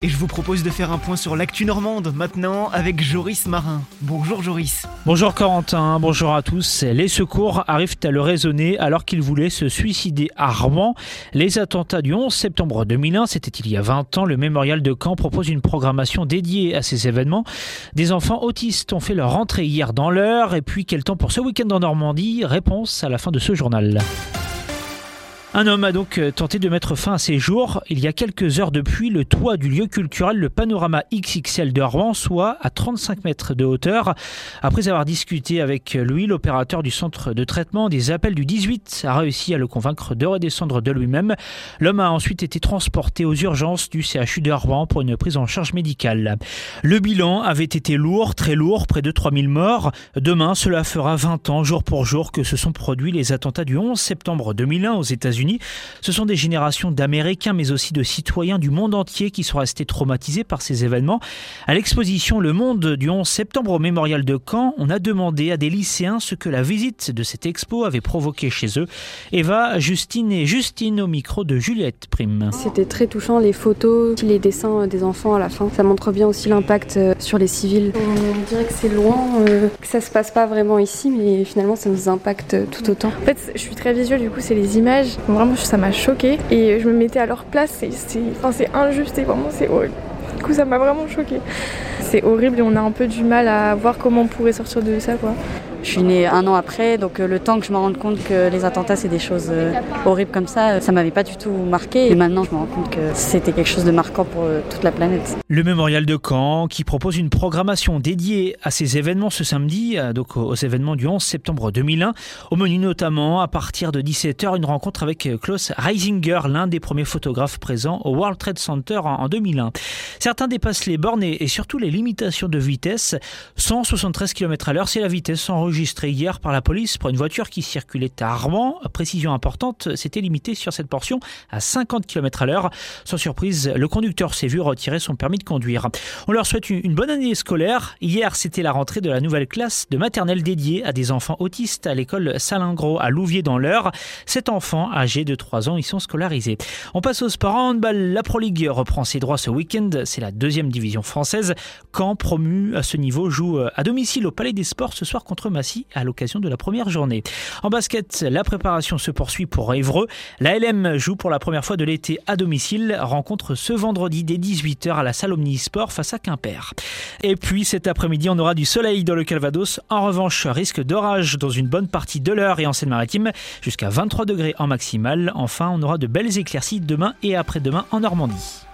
Et je vous propose de faire un point sur l'actu normande maintenant avec Joris Marin. Bonjour Joris. Bonjour Corentin, bonjour à tous. Les secours arrivent à le raisonner alors qu'il voulait se suicider à Rouen. Les attentats du 11 septembre 2001, c'était il y a 20 ans, le mémorial de Caen propose une programmation dédiée à ces événements. Des enfants autistes ont fait leur rentrée hier dans l'Eure. Et puis quel temps pour ce week-end en Normandie? Réponse à la fin de ce journal. Un homme a donc tenté de mettre fin à ses jours. Il y a quelques heures depuis, le toit du lieu culturel, le Panorama XXL de Rouen, soit à 35 mètres de hauteur. Après avoir discuté avec lui, l'opérateur du centre de traitement des appels du 18 a réussi à le convaincre de redescendre de lui-même. L'homme a ensuite été transporté aux urgences du CHU de Rouen pour une prise en charge médicale. Le bilan avait été lourd, très lourd, près de 3000 morts. Demain, cela fera 20 ans, jour pour jour, que se sont produits les attentats du 11 septembre 2001 aux États-Unis. Ce sont des générations d'Américains, mais aussi de citoyens du monde entier qui sont restés traumatisés par ces événements. À l'exposition Le Monde du 11 septembre au mémorial de Caen, on a demandé à des lycéens ce que la visite de cette expo avait provoqué chez eux. Eva, Justine et Justine au micro de Juliette Prime. C'était très touchant, les photos, les dessins des enfants à la fin. Ça montre bien aussi l'impact sur les civils. On dirait que c'est loin, que ça se passe pas vraiment ici, mais finalement ça nous impacte tout autant. En fait, je suis très visuelle, du coup c'est les images. Vraiment, ça m'a choquée et je me mettais à leur place. C'est injuste et vraiment c'est horrible. Du coup, ça m'a vraiment choquée. C'est horrible et on a un peu du mal à voir comment on pourrait sortir de ça, quoi. Je suis née 1 an après, donc le temps que je me rende compte que les attentats c'est des choses horribles comme ça m'avait pas du tout marqué. Et maintenant je me rends compte que c'était quelque chose de marquant pour toute la planète. Le mémorial de Caen qui propose une programmation dédiée à ces événements ce samedi, donc aux événements du 11 septembre 2001. Au menu notamment, à partir de 17h, une rencontre avec Klaus Reisinger, l'un des premiers photographes présents au World Trade Center en 2001. Certains dépassent les bornes et surtout les limitations de vitesse. 173 km/h, c'est la vitesse enregistrée hier par la police pour une voiture qui circulait à Rouen. Précision importante, c'était limité sur cette portion à 50 km/h. Sans surprise, le conducteur s'est vu retirer son permis de conduire. On leur souhaite une bonne année scolaire. Hier, c'était la rentrée de la nouvelle classe de maternelle dédiée à des enfants autistes à l'école Salingros à Louviers dans l'Eure. 7 enfants âgés de 3 ans y sont scolarisés. On passe au sport en handball. La Pro League reprend ses droits ce week-end. C'est la 2e division française. Caen, promu à ce niveau, joue à domicile au Palais des Sports ce soir contre Massy à l'occasion de la première journée. En basket, la préparation se poursuit pour Évreux. La LM joue pour la première fois de l'été à domicile. Rencontre ce vendredi dès 18h à la salle Omnisport face à Quimper. Et puis cet après-midi, on aura du soleil dans le Calvados. En revanche, risque d'orage dans une bonne partie de l'Eure et en Seine-Maritime, jusqu'à 23 degrés en maximale. Enfin, on aura de belles éclaircies demain et après-demain en Normandie.